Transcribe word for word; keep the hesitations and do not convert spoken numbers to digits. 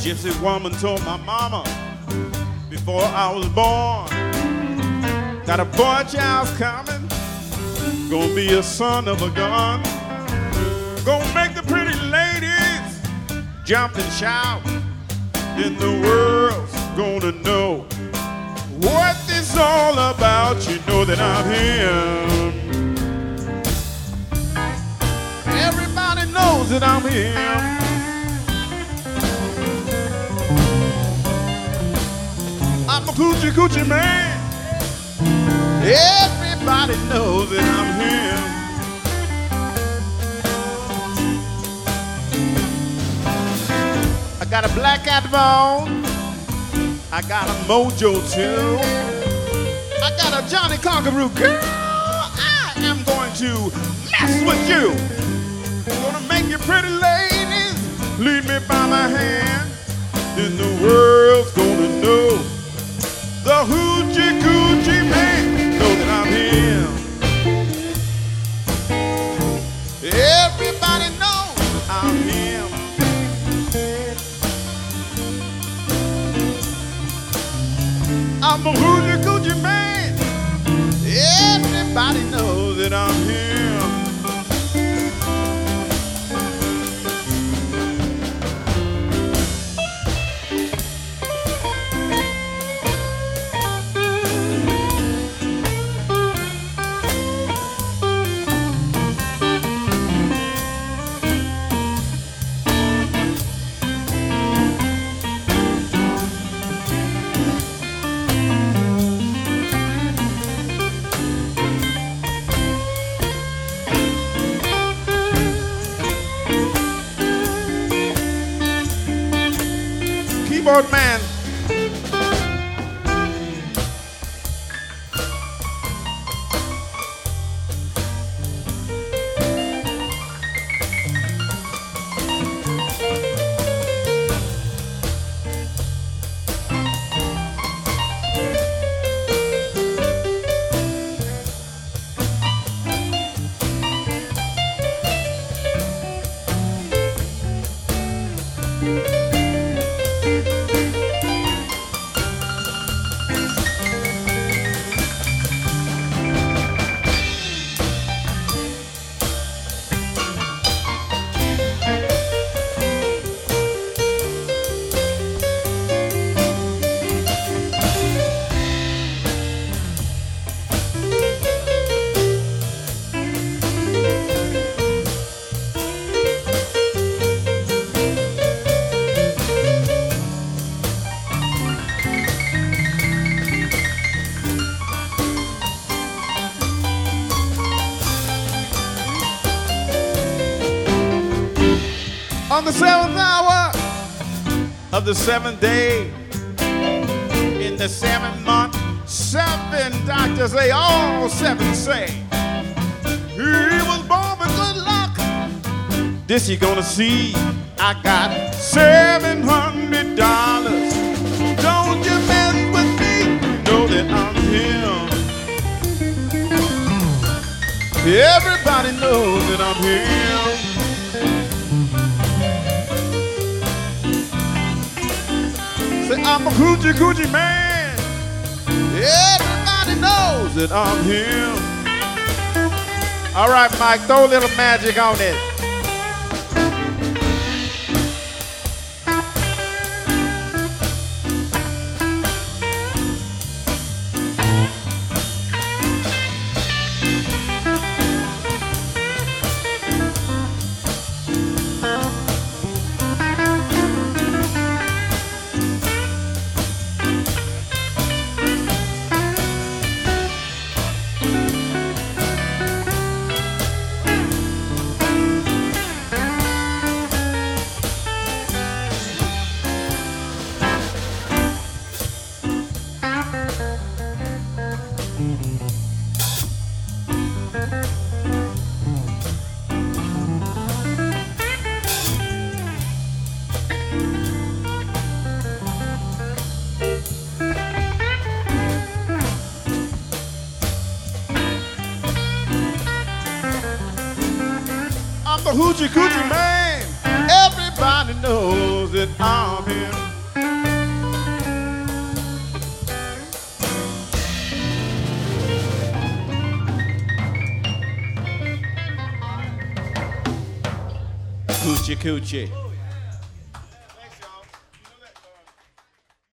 gypsy woman told my mama before I was born, got a boy child's coming, gonna be a son of a gun, gonna make the pretty ladies jump and shout, and the world's gonna know what this all about. You know that I'm him. Everybody knows that I'm him. I'm a coochie coochie man. Everybody knows that I'm him. I got a black cat bone. I got a mojo too. I got a Johnny Conqueroo. Girl, I am going to mess with you. I'm gonna make you pretty ladies lead me by my hand. Then the world's gonna know the hoochie coochie man. Know that I'm him. Everybody knows that I'm him. I'm a hoochie coochie man. Everybody knows that I'm him. Keyboard man. On the seventh hour of the seventh day, in the seventh month, seven doctors, they all seven say, he was born with good luck. This you gonna see, I got seven hundred dollars. Don't you mess with me, know that I'm him. Everybody knows that I'm him. Say, I'm a coochie coochie man. Everybody knows that I'm him. All right, Mike, throw a little magic on it. I'm the hoochie coochie man. Everybody everybody knows that I'm him. Coochie coochie.